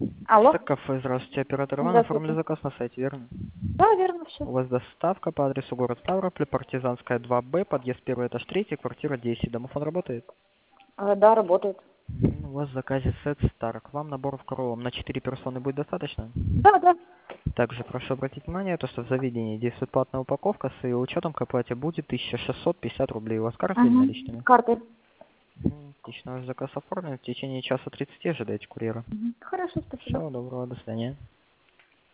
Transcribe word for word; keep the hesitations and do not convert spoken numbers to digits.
Алло? Так, кафе, здравствуйте, оператор Иван, оформили Здравствуйте. заказ на сайте, верно? Да, верно все. У вас доставка по адресу город Ставрополь, Партизанская два Б, подъезд первый этаж третий, квартира десять. Домофон работает? А, да, работает. М, У вас в заказе сет Старк. Вам набор в коровом на четыре персоны будет достаточно? Да, да. Также прошу обратить внимание, то, что в заведении действует платная упаковка, с ее учетом к оплате будет тысяча шестьсот пятьдесят рублей. У вас карта или Угу. наличными? Карты. М, Отлично, ваш заказ оформлен. В течение часа тридцати ожидайте курьера. Мгм. Хорошо, спасибо. Всего доброго, до свидания.